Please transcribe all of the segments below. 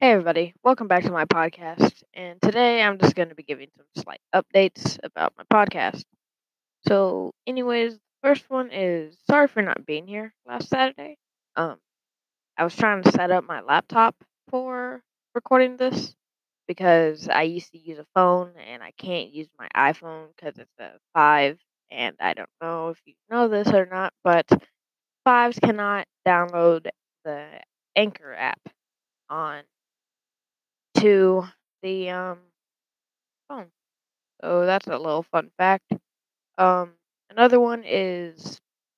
Hey everybody, welcome back to my podcast. And today I'm just going to be giving some slight updates about my podcast. Anyways, the first one is sorry for not being here last Saturday. Um, I was trying to set up my laptop for recording this because I used to use a phone and I can't use my iPhone because it's a 5. And I don't know if you know this or not, but 5s cannot download the Anchor app on to the phone. So that's a little fun fact. Um, Another one is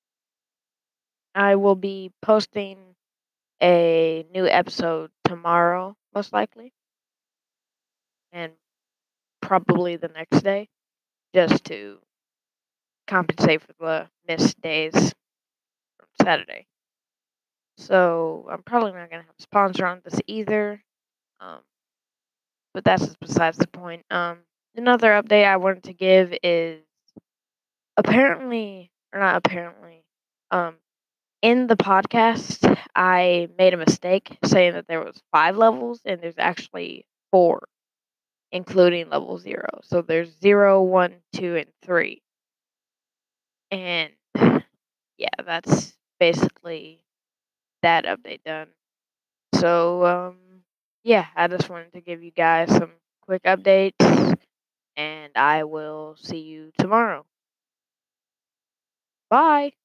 I will be posting a new episode tomorrow, most likely, and probably the next day, just to compensate for the missed days from Saturday. So I'm probably not gonna have a sponsor on this either. Um, but that's just besides the point. Another update I wanted to give is apparently, or not apparently, um, in the podcast, I made a mistake saying that there was 5 levels, and there's actually 4, including level 0. So there's 0, 1, 2, and 3. And yeah, that's basically that update done. So yeah, I just wanted to give you guys some quick updates, and I will see you tomorrow. Bye.